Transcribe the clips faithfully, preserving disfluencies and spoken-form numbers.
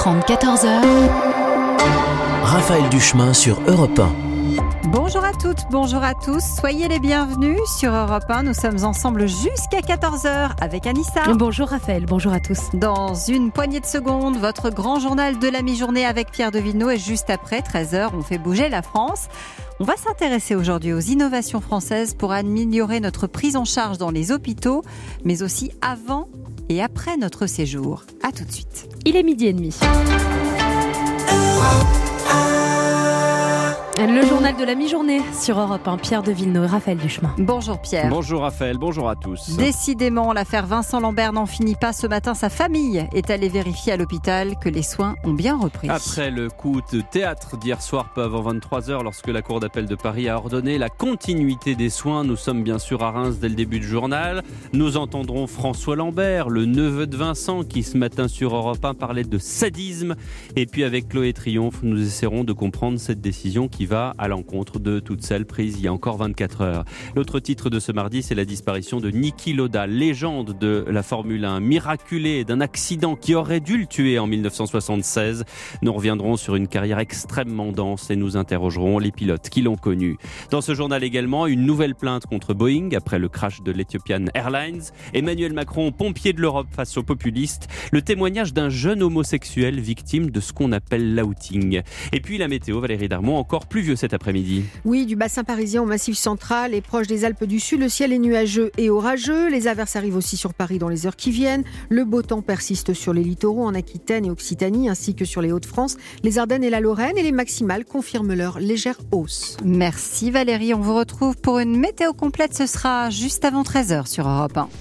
trente, quatorze heures. Raphaël Duchemin sur Europe un. Bonjour à toutes, bonjour à tous, soyez les bienvenus sur Europe un. Nous sommes ensemble jusqu'à quatorze heures avec Anissa. Bonjour Raphaël, bonjour à tous. Dans une poignée de secondes, votre grand journal de la mi-journée avec Pierre de Villeneuve, et juste après, treize heures, on fait bouger la France. On va s'intéresser aujourd'hui aux innovations françaises pour améliorer notre prise en charge dans les hôpitaux, mais aussi avant et après notre séjour. À tout de suite. Il est midi et demi. Le journal de la mi-journée sur Europe un, Pierre de Villeneuve et Raphaël Duchemin. Bonjour Pierre. Bonjour Raphaël, bonjour à tous. Décidément, l'affaire Vincent Lambert n'en finit pas. Ce matin, sa famille est allée vérifier à l'hôpital que les soins ont bien repris. Après le coup de théâtre d'hier soir, peu avant vingt-trois heures, lorsque la Cour d'appel de Paris a ordonné la continuité des soins, nous sommes bien sûr à Reims dès le début du journal. Nous entendrons François Lambert, le neveu de Vincent, qui ce matin sur Europe un parlait de sadisme. Et puis avec Chloé Triomphe, nous essaierons de comprendre cette décision qui va à l'encontre de toutes celles prises il y a encore vingt-quatre heures. L'autre titre de ce mardi, c'est la disparition de Niki Lauda, légende de la Formule un, miraculé d'un accident qui aurait dû le tuer en dix-neuf cent soixante-seize. Nous reviendrons sur une carrière extrêmement dense et nous interrogerons les pilotes qui l'ont connu. Dans ce journal également, une nouvelle plainte contre Boeing après le crash de l'Ethiopian Airlines. Emmanuel Macron, pompier de l'Europe face aux populistes. Le témoignage d'un jeune homosexuel victime de ce qu'on appelle l'outing. Et puis la météo, Valérie Darmon, encore plus vieux cet après-midi. Oui, du bassin parisien au massif central et proche des Alpes du Sud, le ciel est nuageux et orageux. Les averses arrivent aussi sur Paris dans les heures qui viennent. Le beau temps persiste sur les littoraux en Aquitaine et Occitanie ainsi que sur les Hauts-de-France, les Ardennes et la Lorraine, et les maximales confirment leur légère hausse. Merci Valérie, on vous retrouve pour une météo complète, ce sera juste avant treize heures sur Europe un.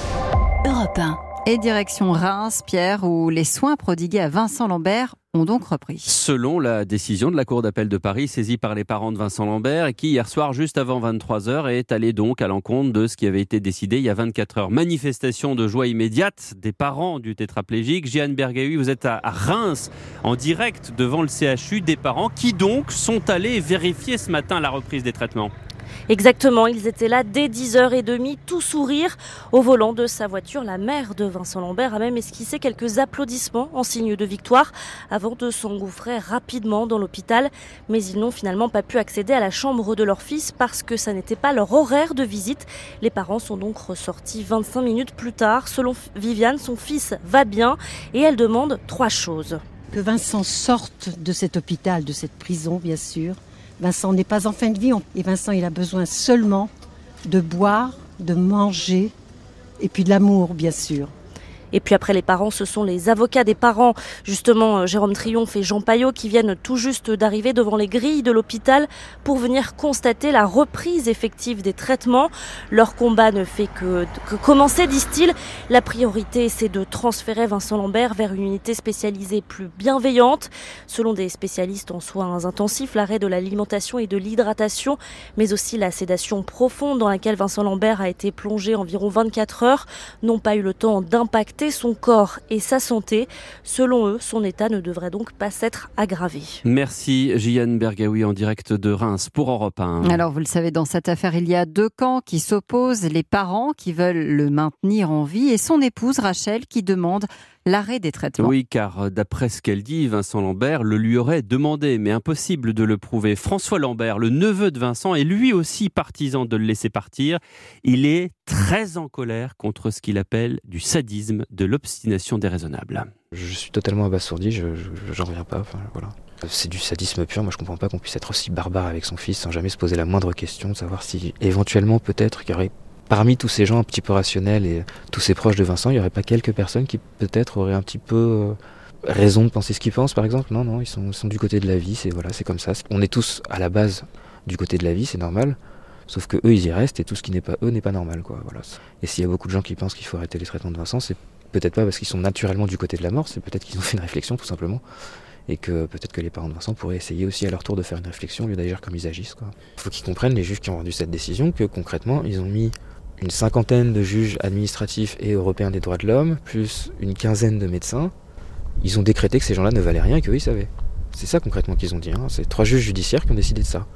Europe un. Et direction Reims, Pierre, où les soins prodigués à Vincent Lambert ont donc repris. Selon la décision de la Cour d'appel de Paris, saisie par les parents de Vincent Lambert, et qui hier soir, juste avant vingt-trois heures, est allée donc à l'encontre de ce qui avait été décidé il y a vingt-quatre heures. Manifestation de joie immédiate des parents du tétraplégique. Jeanne Bergaoui, vous êtes à Reims, en direct devant le C H U, des parents qui donc sont allés vérifier ce matin la reprise des traitements. Exactement, ils étaient là dès dix heures trente, tout sourire. Au volant de sa voiture, la mère de Vincent Lambert a même esquissé quelques applaudissements en signe de victoire avant de s'engouffrer rapidement dans l'hôpital. Mais ils n'ont finalement pas pu accéder à la chambre de leur fils parce que ça n'était pas leur horaire de visite. Les parents sont donc ressortis vingt-cinq minutes plus tard. Selon Viviane, son fils va bien et elle demande trois choses. Que Vincent sorte de cet hôpital, de cette prison bien sûr. Vincent n'est pas en fin de vie et Vincent il a besoin seulement de boire, de manger et puis de l'amour bien sûr. Et puis après les parents, ce sont les avocats des parents, justement Jérôme Triomphe et Jean Paillot, qui viennent tout juste d'arriver devant les grilles de l'hôpital pour venir constater la reprise effective des traitements. Leur combat ne fait que, que commencer, disent-ils. La priorité, c'est de transférer Vincent Lambert vers une unité spécialisée plus bienveillante. Selon des spécialistes en soins intensifs, l'arrêt de l'alimentation et de l'hydratation, mais aussi la sédation profonde dans laquelle Vincent Lambert a été plongé environ vingt-quatre heures, n'ont pas eu le temps d'impacter son corps et sa santé. Selon eux, son état ne devrait donc pas s'être aggravé. Merci Jeanne Bergaoui en direct de Reims pour Europe un. Alors vous le savez, dans cette affaire, il y a deux camps qui s'opposent. Les parents qui veulent le maintenir en vie et son épouse Rachel qui demande l'arrêt des traitements. Oui, car d'après ce qu'elle dit, Vincent Lambert le lui aurait demandé, mais impossible de le prouver. François Lambert, le neveu de Vincent, est lui aussi partisan de le laisser partir. Il est très en colère contre ce qu'il appelle du sadisme, de l'obstination déraisonnable. Je suis totalement abasourdi, je, je, j'en reviens pas, enfin, voilà. C'est du sadisme pur, moi je comprends pas qu'on puisse être aussi barbare avec son fils sans jamais se poser la moindre question, de savoir si éventuellement peut-être qu'il y aurait parmi tous ces gens un petit peu rationnels et tous ces proches de Vincent, il n'y aurait pas quelques personnes qui peut-être auraient un petit peu euh, raison de penser ce qu'ils pensent par exemple. Non, non, ils sont, ils sont du côté de la vie, c'est, voilà, c'est comme ça. On est tous à la base du côté de la vie, c'est normal. Sauf que eux ils y restent et tout ce qui n'est pas eux n'est pas normal, quoi. Voilà. Et s'il y a beaucoup de gens qui pensent qu'il faut arrêter les traitements de Vincent, c'est peut-être pas parce qu'ils sont naturellement du côté de la mort, c'est peut-être qu'ils ont fait une réflexion tout simplement. Et que peut-être que les parents de Vincent pourraient essayer aussi à leur tour de faire une réflexion au lieu d'agir comme ils agissent, quoi. Il faut qu'ils comprennent, les juges qui ont rendu cette décision, que concrètement ils ont mis une cinquantaine de juges administratifs et européens des droits de l'homme, plus une quinzaine de médecins. Ils ont décrété que ces gens-là ne valaient rien et qu'eux ils savaient. C'est ça concrètement qu'ils ont dit, hein. C'est trois juges judiciaires qui ont décidé de ça.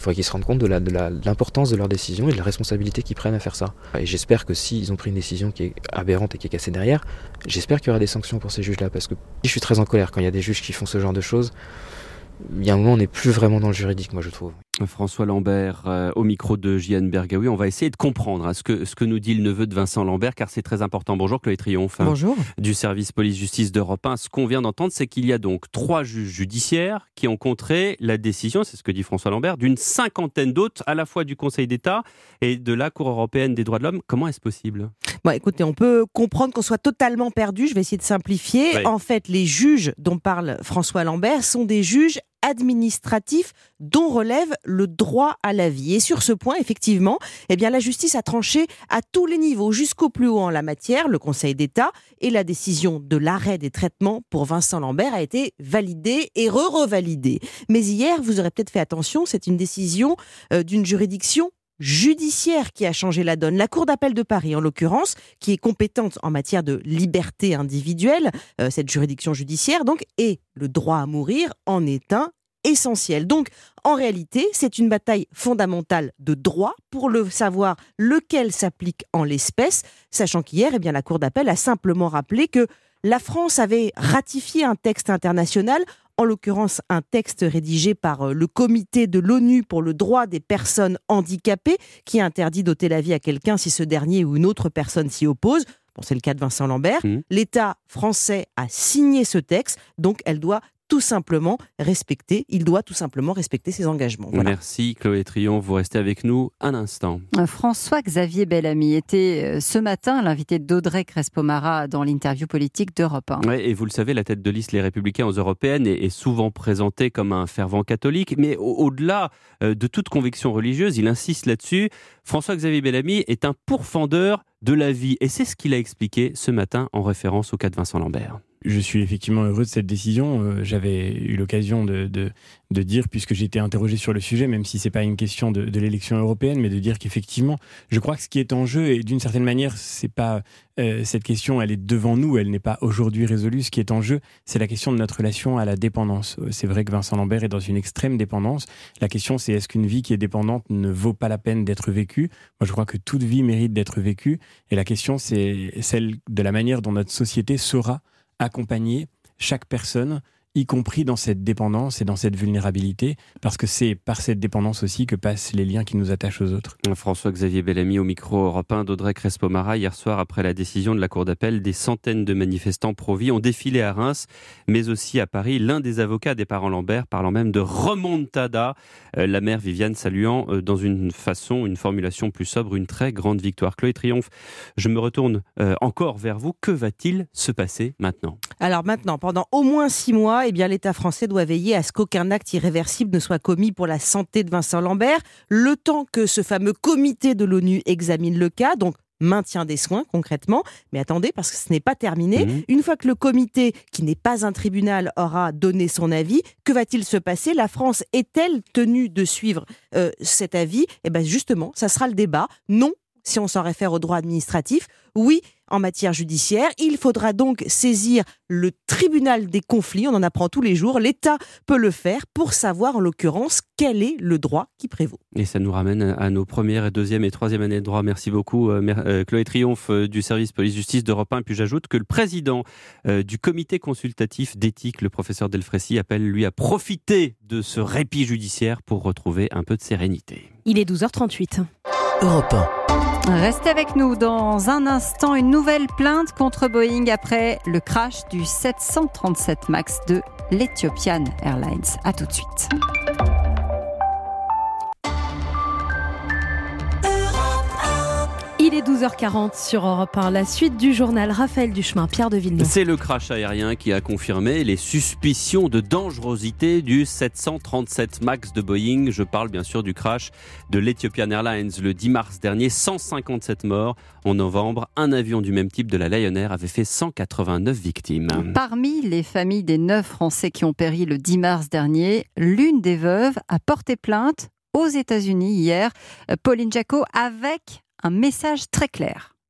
faudrait qu'ils se rendent compte de, la, de, la, de l'importance de leur décision et de la responsabilité qu'ils prennent à faire ça. Et j'espère que s'ils ont pris une décision qui est aberrante et qui est cassée derrière, j'espère qu'il y aura des sanctions pour ces juges-là, parce que je suis très en colère quand il y a des juges qui font ce genre de choses. Il y a un moment, on n'est plus vraiment dans le juridique, moi je trouve. François Lambert, euh, au micro de Jian Bergaoui, on va essayer de comprendre hein, ce, que, ce que nous dit le neveu de Vincent Lambert, car c'est très important. Bonjour Chloé Triomphe. Hein, Bonjour. Du service police-justice d'Europe un. Ce qu'on vient d'entendre, c'est qu'il y a donc trois juges judiciaires qui ont contré la décision, c'est ce que dit François Lambert, d'une cinquantaine d'autres, à la fois du Conseil d'État et de la Cour européenne des droits de l'homme. Comment est-ce possible ? Bon, écoutez, on peut comprendre qu'on soit totalement perdu, je vais essayer de simplifier. Oui. En fait, les juges dont parle François Lambert sont des juges administratifs dont relève le droit à la vie. Et sur ce point, effectivement, eh bien, la justice a tranché à tous les niveaux, jusqu'au plus haut en la matière, le Conseil d'État, et la décision de l'arrêt des traitements pour Vincent Lambert a été validée et re-revalidée. Mais hier, vous aurez peut-être fait attention, c'est une décision euh, d'une juridiction judiciaire qui a changé la donne. La Cour d'appel de Paris, en l'occurrence, qui est compétente en matière de liberté individuelle, euh, cette juridiction judiciaire, donc, et le droit à mourir en est un essentiel. Donc, en réalité, c'est une bataille fondamentale de droit pour le savoir lequel s'applique en l'espèce, sachant qu'hier, eh bien, la Cour d'appel a simplement rappelé que la France avait ratifié un texte international, en l'occurrence un texte rédigé par le comité de l'ONU pour le droit des personnes handicapées, qui interdit d'ôter la vie à quelqu'un si ce dernier ou une autre personne s'y oppose. Bon, c'est le cas de Vincent Lambert. Mmh. L'État français a signé ce texte, donc elle doit tout simplement respecter, il doit tout simplement respecter ses engagements. Voilà. Merci Chloé Triomphe, vous restez avec nous un instant. François-Xavier Bellamy était ce matin l'invité d'Audrey Crespo-Mara dans l'interview politique d'Europe un. Ouais, et vous le savez, la tête de liste Les Républicains aux Européennes est, est souvent présentée comme un fervent catholique, mais au- au-delà euh, de toute conviction religieuse, il insiste là-dessus, François-Xavier Bellamy est un pourfendeur de la vie, et c'est ce qu'il a expliqué ce matin en référence au cas de Vincent Lambert. Je suis effectivement heureux de cette décision. Euh, j'avais eu l'occasion de, de, de dire, puisque j'ai été interrogé sur le sujet, même si c'est pas une question de, de l'élection européenne, mais de dire qu'effectivement, je crois que ce qui est en jeu, et d'une certaine manière, c'est pas euh, cette question, elle est devant nous, elle n'est pas aujourd'hui résolue. Ce qui est en jeu, c'est la question de notre relation à la dépendance. C'est vrai que Vincent Lambert est dans une extrême dépendance. La question, c'est est-ce qu'une vie qui est dépendante ne vaut pas la peine d'être vécue ? Moi, je crois que toute vie mérite d'être vécue. Et la question, c'est celle de la manière dont notre société saura accompagner chaque personne, y compris dans cette dépendance et dans cette vulnérabilité, parce que c'est par cette dépendance aussi que passent les liens qui nous attachent aux autres. François-Xavier Bellamy au micro Europe un d'Audrey Crespo-Mara. Hier soir, après la décision de la Cour d'appel, des centaines de manifestants pro-vie ont défilé à Reims, mais aussi à Paris. L'un des avocats des parents Lambert parlant même de remontada, euh, la mère Viviane saluant euh, dans une façon, une formulation plus sobre, une très grande victoire. Chloé Triomphe, je me retourne euh, encore vers vous. Que va-t-il se passer maintenant ? Alors maintenant, pendant au moins six mois, eh bien, l'État français doit veiller à ce qu'aucun acte irréversible ne soit commis pour la santé de Vincent Lambert, le temps que ce fameux comité de l'ONU examine le cas, donc maintien des soins concrètement. Mais attendez, parce que ce n'est pas terminé. Mmh. Une fois que le comité, qui n'est pas un tribunal, aura donné son avis, que va-t-il se passer ? La France est-elle tenue de suivre euh, cet avis ? Eh bien justement, ça sera le débat. Non, si on s'en réfère au droit administratif. Oui, en matière judiciaire, il faudra donc saisir le tribunal des conflits, on en apprend tous les jours, l'État peut le faire pour savoir en l'occurrence quel est le droit qui prévaut. Et ça nous ramène à nos premières, deuxième et troisième années de droit. Merci beaucoup euh, Chloé Triomphe euh, du service police-justice d'Europe un. Puis j'ajoute que le président euh, du comité consultatif d'éthique, le professeur Delfrécy, appelle lui à profiter de ce répit judiciaire pour retrouver un peu de sérénité. Il est douze heures trente-huit. Europe un. Restez avec nous dans un instant. Une nouvelle plainte contre Boeing après le crash du sept cent trente-sept MAX de l'Ethiopian Airlines. À tout de suite. Il est douze heures quarante sur Europe un. La suite du journal Raphaël Duchemin, Pierre de Villeneuve. C'est le crash aérien qui a confirmé les suspicions de dangerosité du sept cent trente-sept MAX de Boeing. Je parle bien sûr du crash de l'Ethiopian Airlines le dix mars dernier. cent cinquante-sept morts. En novembre, un avion du même type de la Lion Air avait fait cent quatre-vingt-neuf victimes. Parmi les familles des neuf Français qui ont péri le dix mars dernier, l'une des veuves a porté plainte aux États-Unis hier. Pauline Jacot avec un message très clair.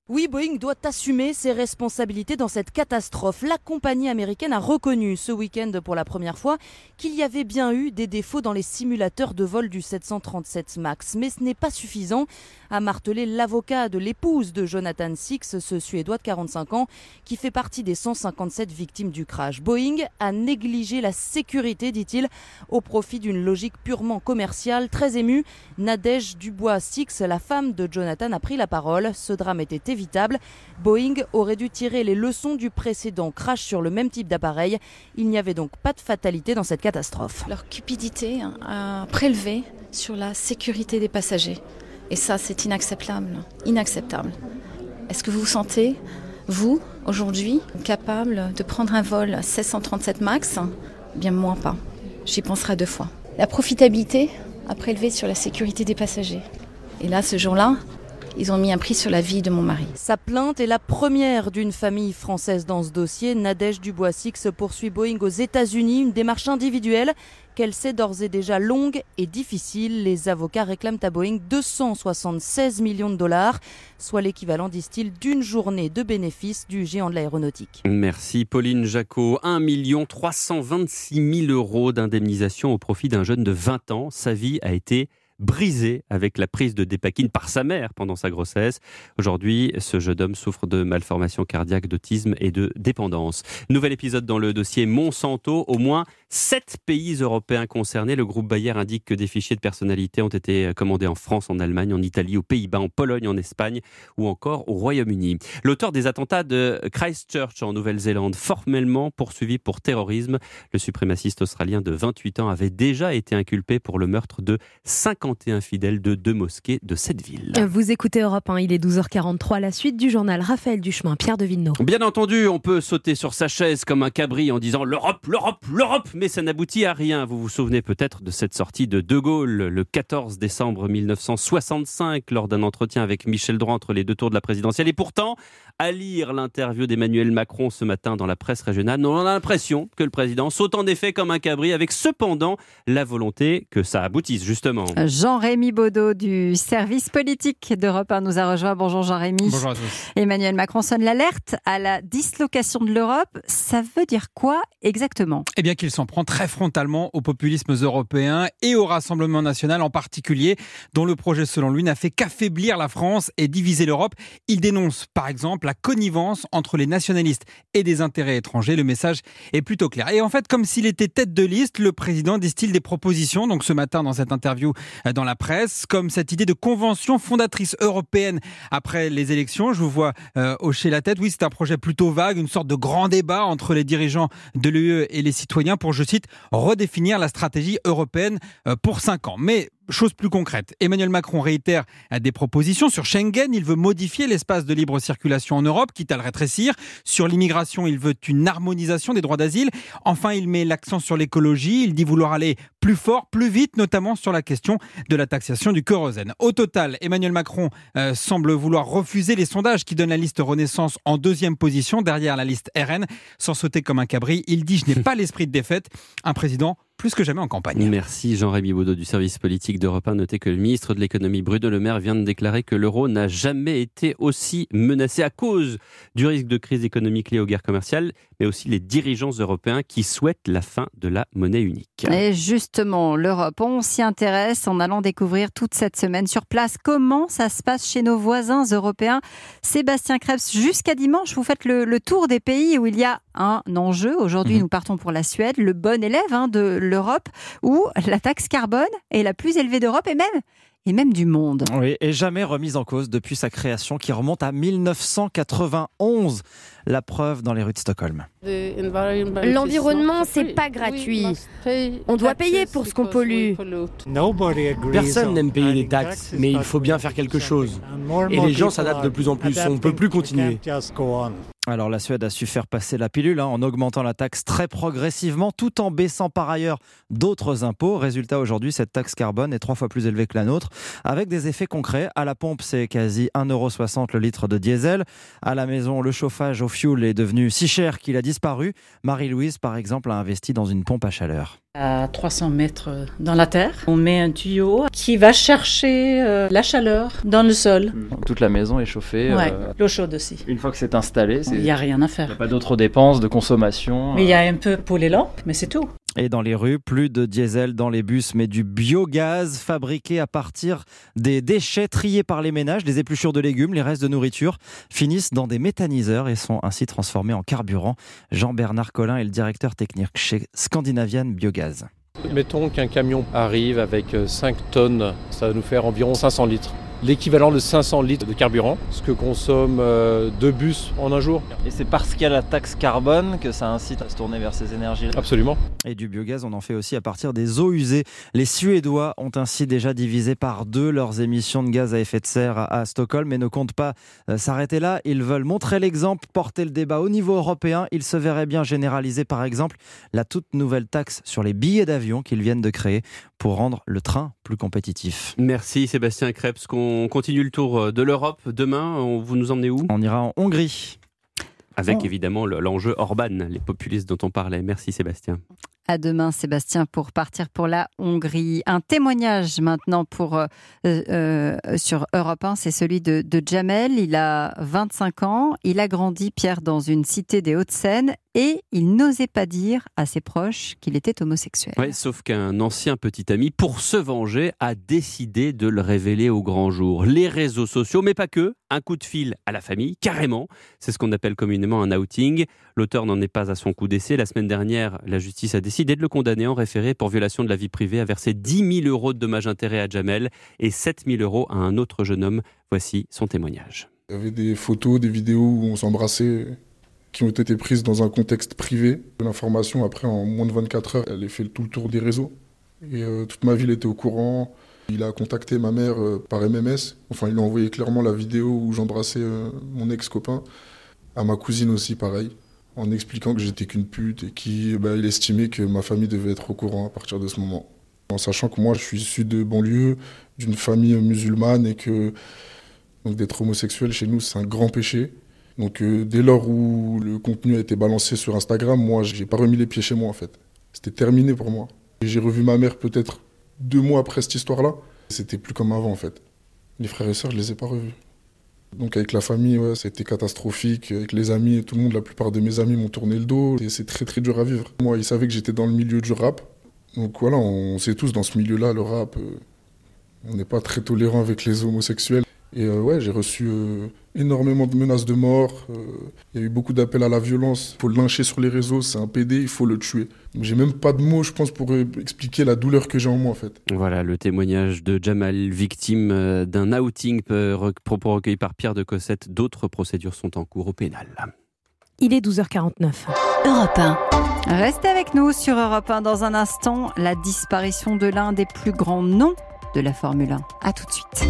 Oui, Boeing doit assumer ses responsabilités dans cette catastrophe. La compagnie américaine a reconnu ce week-end pour la première fois qu'il y avait bien eu des défauts dans les simulateurs de vol du sept cent trente-sept MAX. Mais ce n'est pas suffisant, a martelé l'avocat de l'épouse de Jonathan Six, ce Suédois de quarante-cinq ans, qui fait partie des cent cinquante-sept victimes du crash. Boeing a négligé la sécurité, dit-il, au profit d'une logique purement commerciale. Très émue, Nadège Dubois-Six, la femme de Jonathan, a pris la parole. Ce drame était évitable. Boeing aurait dû tirer les leçons du précédent crash sur le même type d'appareil. Il n'y avait donc pas de fatalité dans cette catastrophe. Leur cupidité a prélevé sur la sécurité des passagers. Et ça, c'est inacceptable. Inacceptable. Est-ce que vous vous sentez, vous, aujourd'hui, capable de prendre un vol sept cent trente-sept MAX ? Bien, moi pas. J'y penserai deux fois. La profitabilité a prélevé sur la sécurité des passagers. Et là, ce jour-là, ils ont mis un prix sur la vie de mon mari. Sa plainte est la première d'une famille française dans ce dossier. Nadège Dubois-Six poursuit Boeing aux États-Unis, une démarche individuelle qu'elle sait d'ores et déjà longue et difficile. Les avocats réclament à Boeing deux cent soixante-seize millions de dollars, soit l'équivalent, disent-ils, d'une journée de bénéfices du géant de l'aéronautique. Merci Pauline Jacot. un million trois cent vingt-six mille euros d'indemnisation au profit d'un jeune de vingt ans. Sa vie a été brisé avec la prise de Dépakine par sa mère pendant sa grossesse. Aujourd'hui, ce jeune homme souffre de malformations cardiaques, d'autisme et de dépendance. Nouvel épisode dans le dossier Monsanto. Au moins sept pays européens concernés. Le groupe Bayer indique que des fichiers de personnalité ont été commandés en France, en Allemagne, en Italie, aux Pays-Bas, en Pologne, en Espagne ou encore au Royaume-Uni. L'auteur des attentats de Christchurch en Nouvelle-Zélande, formellement poursuivi pour terrorisme, le suprémaciste australien de vingt-huit ans avait déjà été inculpé pour le meurtre de cinquante et un fidèles de deux mosquées de cette ville. Vous écoutez Europe un, il est douze heures quarante-trois, la suite du journal Raphaël Duchemin, Pierre de Villeneuve. Bien entendu, on peut sauter sur sa chaise comme un cabri en disant l'Europe, l'Europe, l'Europe, mais ça n'aboutit à rien. Vous vous souvenez peut-être de cette sortie de De Gaulle le quatorze décembre mille neuf cent soixante-cinq lors d'un entretien avec Michel Droit entre les deux tours de la présidentielle. Et pourtant, à lire l'interview d'Emmanuel Macron ce matin dans la presse régionale, on a l'impression que le président saute en effet comme un cabri, avec cependant la volonté que ça aboutisse justement. Jean-Rémy Baudot du service politique d'Europe un nous a rejoint. Bonjour Jean-Rémy. Bonjour à tous. Emmanuel Macron sonne l'alerte à la dislocation de l'Europe. Ça veut dire quoi exactement ? Eh bien qu'il s'en prend très frontalement aux populismes européens et au Rassemblement national en particulier, dont le projet selon lui n'a fait qu'affaiblir la France et diviser l'Europe. Il dénonce par exemple la connivence entre les nationalistes et des intérêts étrangers. Le message est plutôt clair. Et en fait, comme s'il était tête de liste, le président distille des propositions, donc ce matin dans cette interview dans la presse, comme cette idée de convention fondatrice européenne après les élections. Je vous vois euh, hocher la tête. Oui, c'est un projet plutôt vague, une sorte de grand débat entre les dirigeants de l'U E et les citoyens pour, je cite, redéfinir la stratégie européenne euh, pour cinq ans. Mais chose plus concrète, Emmanuel Macron réitère des propositions sur Schengen. Il veut modifier l'espace de libre circulation en Europe, quitte à le rétrécir. Sur l'immigration, il veut une harmonisation des droits d'asile. Enfin, il met l'accent sur l'écologie. Il dit vouloir aller plus fort, plus vite, notamment sur la question de la taxation du kérosène. Au total, Emmanuel Macron euh, semble vouloir refuser les sondages qui donnent la liste Renaissance en deuxième position, derrière la liste R N. Sans sauter comme un cabri, il dit « Je n'ai pas l'esprit de défaite ». Un président plus que jamais en campagne. Merci Jean-Rémy Baudot du service politique d'Europe un. Notez que le ministre de l'économie Bruno Le Maire vient de déclarer que l'euro n'a jamais été aussi menacé à cause du risque de crise économique lié aux guerres commerciales, mais aussi les dirigeants européens qui souhaitent la fin de la monnaie unique. Et justement, l'Europe, on s'y intéresse en allant découvrir toute cette semaine sur place comment ça se passe chez nos voisins européens. Sébastien Krebs, jusqu'à dimanche, vous faites le, le tour des pays où il y a un enjeu. Aujourd'hui, mmh. nous partons pour la Suède, le bon élève hein, de l'Europe, où la taxe carbone est la plus élevée d'Europe et même, et même du monde. Oui, et jamais remise en cause depuis sa création qui remonte à mille neuf cent quatre-vingt-onze. La preuve dans les rues de Stockholm. L'environnement, c'est pas gratuit. On doit payer pour ce qu'on pollue. Personne n'aime payer des taxes, mais il faut bien faire quelque chose. Et les gens s'adaptent de plus en plus, on ne peut plus continuer. Alors la Suède a su faire passer la pilule hein, en augmentant la taxe très progressivement, tout en baissant par ailleurs d'autres impôts. Résultat, aujourd'hui, cette taxe carbone est trois fois plus élevée que la nôtre, avec des effets concrets. À la pompe, c'est quasi un euro soixante le litre de diesel. À la maison, le chauffage au fioul est devenu si cher qu'il a disparu. disparu. Marie-Louise, par exemple, a investi dans une pompe à chaleur. À trois cents mètres dans la terre, on met un tuyau qui va chercher euh, la chaleur dans le sol. Toute la maison est chauffée. Ouais, euh, l'eau chaude aussi. Une fois que c'est installé, il n'y a rien à faire. Il n'y a pas d'autres dépenses de consommation. Mais il y a un peu pour les lampes, mais c'est tout. Et dans les rues, plus de diesel dans les bus, mais du biogaz fabriqué à partir des déchets triés par les ménages, des épluchures de légumes, les restes de nourriture, finissent dans des méthaniseurs et sont ainsi transformés en carburant. Jean-Bernard Collin est le directeur technique chez Scandinavian Biogaz. Mettons qu'un camion arrive avec cinq tonnes, ça va nous faire environ cinq cents litres. L'équivalent de cinq cents litres de carburant, ce que consomment euh, deux bus en un jour. Et c'est parce qu'il y a la taxe carbone que ça incite à se tourner vers ces énergies-là. Absolument. Et du biogaz, on en fait aussi à partir des eaux usées. Les Suédois ont ainsi déjà divisé par deux leurs émissions de gaz à effet de serre à, à Stockholm, mais ne comptent pas euh, s'arrêter là. Ils veulent montrer l'exemple, porter le débat au niveau européen. Ils se verraient bien généraliser, par exemple, la toute nouvelle taxe sur les billets d'avion qu'ils viennent de créer pour rendre le train plus compétitif. Merci Sébastien Krebs. On continue le tour de l'Europe. Demain, vous nous emmenez où ? On ira en Hongrie. Avec oh. évidemment l'enjeu Orban, les populistes dont on parlait. Merci Sébastien. À demain Sébastien pour partir pour la Hongrie. Un témoignage maintenant pour, euh, euh, sur Europe un, c'est celui de, de Jamel. Il a vingt-cinq ans, il a grandi, Pierre, dans une cité des Hauts-de-Seine et il n'osait pas dire à ses proches qu'il était homosexuel. Ouais, sauf qu'un ancien petit ami, pour se venger, a décidé de le révéler au grand jour. Les réseaux sociaux, mais pas que, un coup de fil à la famille, carrément. C'est ce qu'on appelle communément un outing. L'auteur n'en est pas à son coup d'essai. La semaine dernière, la justice a décidé de le condamner en référé pour violation de la vie privée, à verser dix mille euros de dommages-intérêts à Jamel et sept mille euros à un autre jeune homme. Voici son témoignage. Il y avait des photos, des vidéos où on s'embrassait qui ont été prises dans un contexte privé. L'information, après, en moins de vingt-quatre heures, elle a fait tout le tour des réseaux. Et euh, toute ma ville était au courant. Il a contacté ma mère euh, par M M S. Enfin, il a envoyé clairement la vidéo où j'embrassais euh, mon ex-copain. À ma cousine aussi, pareil. En expliquant que j'étais qu'une pute et qu'il bah, il estimait que ma famille devait être au courant à partir de ce moment. En sachant que moi, je suis issu de banlieue, d'une famille musulmane et que donc, d'être homosexuel chez nous, c'est un grand péché. Donc euh, dès lors où le contenu a été balancé sur Instagram, moi, j'ai pas remis les pieds chez moi en fait. C'était terminé pour moi. Et j'ai revu ma mère peut-être deux mois après cette histoire-là. C'était plus comme avant en fait. Les frères et sœurs, je les ai pas revus. Donc avec la famille, ouais, c'était catastrophique. Avec les amis et tout le monde, la plupart de mes amis m'ont tourné le dos. Et c'est très très dur à vivre. Moi, ils savaient que j'étais dans le milieu du rap. Donc voilà, on sait tous dans ce milieu-là, le rap, euh, on n'est pas très tolérant avec les homosexuels. Et euh, ouais, j'ai reçu euh, énormément de menaces de mort. Il euh, y a eu beaucoup d'appels à la violence. Il faut le lyncher sur les réseaux, c'est un pédé, il faut le tuer. Donc, j'ai même pas de mots, je pense, pour euh, expliquer la douleur que j'ai en moi, en fait. Voilà le témoignage de Jamal, victime euh, d'un outing, euh, propos recueillis par Pierre de Cossette. D'autres procédures sont en cours au pénal. Il est douze heures quarante-neuf. Europe un. Restez avec nous sur Europe un dans un instant. La disparition de l'un des plus grands noms de la Formule un. À tout de suite.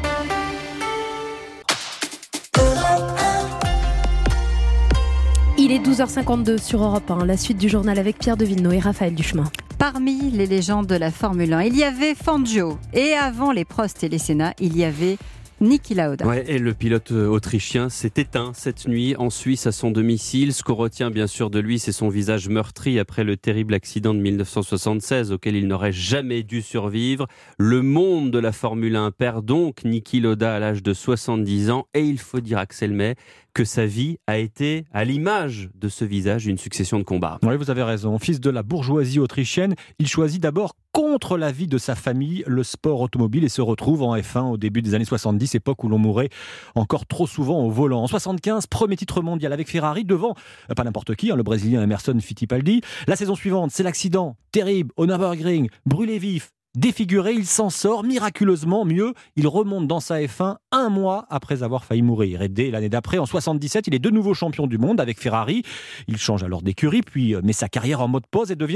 Il est douze heures cinquante-deux sur Europe un, la suite du journal avec Pierre de Villeneuve et Raphaël Duchemin. Parmi les légendes de la Formule un, il y avait Fangio. Et avant les Prost et les Senna, il y avait Niki Lauda. Ouais, et le pilote autrichien s'est éteint cette nuit en Suisse à son domicile. Ce qu'on retient bien sûr de lui, c'est son visage meurtri après le terrible accident de dix-neuf cent soixante-seize auquel il n'aurait jamais dû survivre. Le monde de la Formule un perd donc Niki Lauda à l'âge de soixante-dix ans et il faut dire, Axel May, que sa vie a été, à l'image de ce visage, une succession de combats. Oui, vous avez raison. Fils de la bourgeoisie autrichienne, il choisit d'abord contre l'avis de sa famille le sport automobile et se retrouve en F un au début des années soixante-dix, époque où l'on mourait encore trop souvent au volant. En soixante-quinze, premier titre mondial avec Ferrari devant, pas n'importe qui, hein, le Brésilien Emerson Fittipaldi. La saison suivante, c'est l'accident terrible au Nürburgring, brûlé vif. Défiguré, il s'en sort miraculeusement. Mieux, il remonte dans sa F un un mois après avoir failli mourir. Et dès l'année d'après, en soixante-dix-sept, il est de nouveau champion du monde avec Ferrari. Il change alors d'écurie, puis met sa carrière en mode pause et devient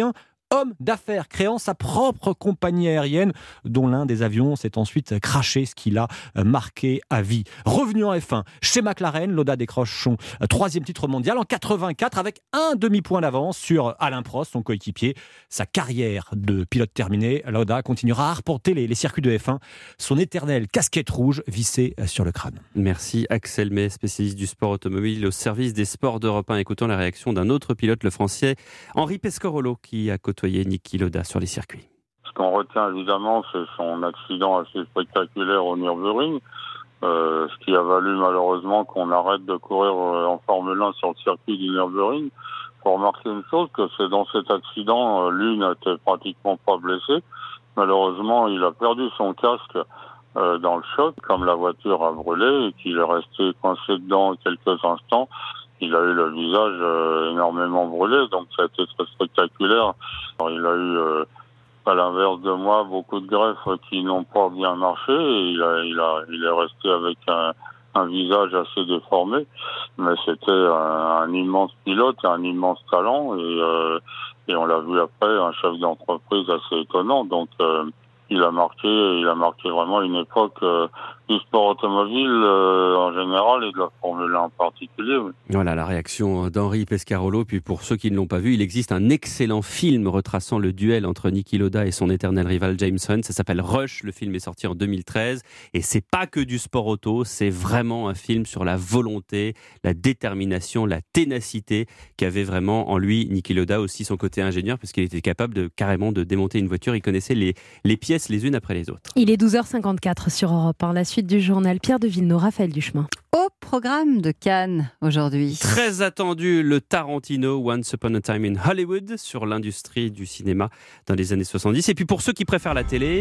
homme d'affaires, créant sa propre compagnie aérienne, dont l'un des avions s'est ensuite crashé, ce qui l'a marqué à vie. Revenu en F un, chez McLaren, Lauda décroche son troisième titre mondial en quatre-vingt-quatre avec un demi-point d'avance sur Alain Prost, son coéquipier. Sa carrière de pilote terminée, Lauda continuera à arpenter les, les circuits de F un, son éternelle casquette rouge vissée sur le crâne. Merci Axel May, spécialiste du sport automobile au service des sports d'Europe un. Écoutons la réaction d'un autre pilote, le français Henri Pescarolo, qui a côtoyé Niki Lauda sur les circuits. Ce qu'on retient évidemment, c'est son accident assez spectaculaire au Nürburgring, euh, ce qui a valu malheureusement qu'on arrête de courir en Formule un sur le circuit du Nürburgring. Il faut remarquer une chose, que c'est dans cet accident, lui n'était pratiquement pas blessé. Malheureusement, il a perdu son casque euh, dans le choc, comme la voiture a brûlé et qu'il est resté coincé dedans quelques instants. Il a eu le visage euh, énormément brûlé, donc ça a été très spectaculaire. Alors, il a eu, euh, à l'inverse de moi, beaucoup de greffes qui n'ont pas bien marché. Et il, a, il, a, il est resté avec un, un visage assez déformé. Mais c'était un, un immense pilote et un immense talent. Et, euh, et on l'a vu après, un chef d'entreprise assez étonnant. Donc euh, il a marqué, il a marqué vraiment une époque euh, du sport automobile euh, en général et de la Formule un en particulier. Oui. Voilà la réaction d'Henri Pescarolo. Puis pour ceux qui ne l'ont pas vu, il existe un excellent film retraçant le duel entre Niki Lauda et son éternel rival James Hunt. Ça s'appelle Rush. Le film est sorti en deux mille treize et c'est pas que du sport auto, c'est vraiment un film sur la volonté, la détermination, la ténacité qu'avait vraiment en lui Niki Lauda, aussi son côté ingénieur, parce qu'il était capable de carrément de démonter une voiture. Il connaissait les, les pièces les unes après les autres. Il est douze heures cinquante-quatre sur Europe un. La suite du journal, Pierre de Villeneuve, Raphaël Duchemin. Au programme de Cannes aujourd'hui. Très attendu, le Tarantino Once Upon a Time in Hollywood sur l'industrie du cinéma dans les années soixante-dix. Et puis pour ceux qui préfèrent la télé,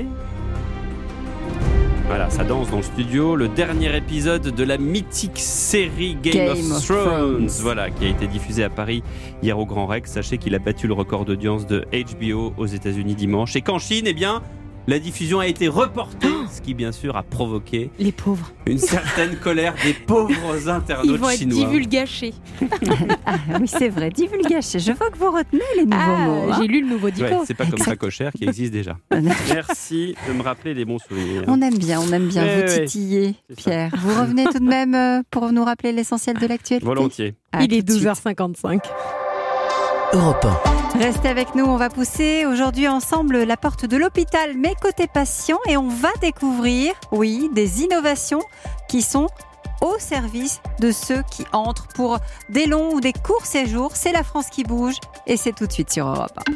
voilà, ça danse dans le studio. Le dernier épisode de la mythique série Game, Game of, of Thrones, Thrones, voilà, qui a été diffusée à Paris hier au Grand Rex. Sachez qu'il a battu le record d'audience de H B O aux États-Unis dimanche. Et qu'en Chine, eh bien, la diffusion a été reportée, ce qui bien sûr a provoqué les pauvres une certaine colère des pauvres internautes chinois. Ils vont être chinois. divulgachés. Ah oui, c'est vrai, divulgachés. Je vois que vous retenez les nouveaux ah, mots. Hein. J'ai lu le nouveau dico. Ouais, c'est pas comme ça cochère qui existe déjà. Merci de me rappeler les bons souvenirs. On aime bien, on aime bien ouais, vous titiller, ouais, Pierre. Vous revenez tout de même pour nous rappeler l'essentiel de l'actualité. Volontiers. À Il est douze heures cinquante-cinq. Europe un. Restez avec nous, on va pousser aujourd'hui ensemble la porte de l'hôpital, mais côté patient, et on va découvrir, oui, des innovations qui sont au service de ceux qui entrent pour des longs ou des courts séjours. C'est la France qui bouge, et c'est tout de suite sur Europe un.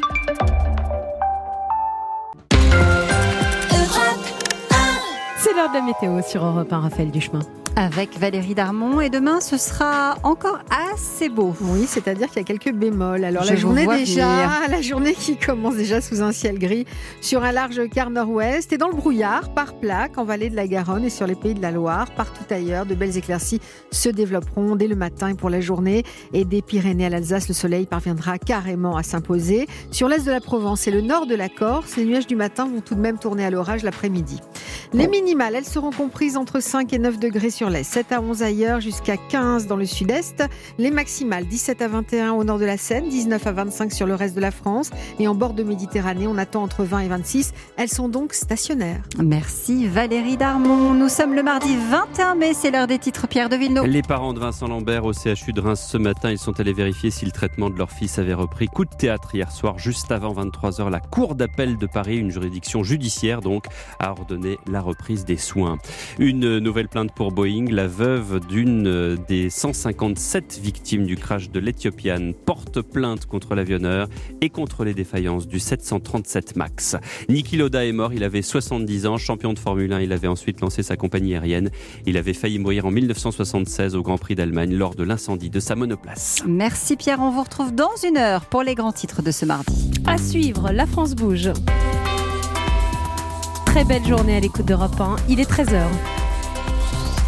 C'est l'heure de la météo sur Europe un, Raphaël Duchemin. Avec Valérie Darmon, et demain ce sera encore assez beau. Oui, c'est-à-dire qu'il y a quelques bémols. Alors Je la journée vous vois déjà, venir. la journée qui commence déjà sous un ciel gris sur un large quart nord-ouest et dans le brouillard par plaque en vallée de la Garonne et sur les pays de la Loire. Partout ailleurs, de belles éclaircies se développeront dès le matin et pour la journée. Et des Pyrénées à l'Alsace, le soleil parviendra carrément à s'imposer. Sur l'est de la Provence et le nord de la Corse, les nuages du matin vont tout de même tourner à l'orage l'après-midi. Les minimales, elles seront comprises entre cinq et neuf degrés sur l'est, sept à onze ailleurs, jusqu'à quinze dans le sud-est. Les maximales, dix-sept à vingt et un au nord de la Seine, dix-neuf à vingt-cinq sur le reste de la France. Et en bord de Méditerranée, on attend entre vingt et vingt-six. Elles sont donc stationnaires. Merci Valérie Darmon. Nous sommes le mardi vingt et un mai, c'est l'heure des titres. Pierre de Villeneuve. Les parents de Vincent Lambert au C H U de Reims ce matin, ils sont allés vérifier si le traitement de leur fils avait repris. Coup de théâtre hier soir, juste avant vingt-trois heures. La Cour d'appel de Paris, une juridiction judiciaire donc, a ordonné la reprise des soins. Une nouvelle plainte pour Boeing. La veuve d'une des cent cinquante-sept victimes du crash de l'Ethiopian porte plainte contre l'avionneur et contre les défaillances du sept cent trente-sept MAX. Niki Lauda est mort, il avait soixante-dix ans, champion de Formule un. Il avait ensuite lancé sa compagnie aérienne. Il avait failli mourir en mille neuf cent soixante-seize au Grand Prix d'Allemagne lors de l'incendie de sa monoplace. Merci Pierre, on vous retrouve dans une heure pour les grands titres de ce mardi. À suivre, la France bouge. Très belle journée à l'écoute d'Europe un, il est treize heures.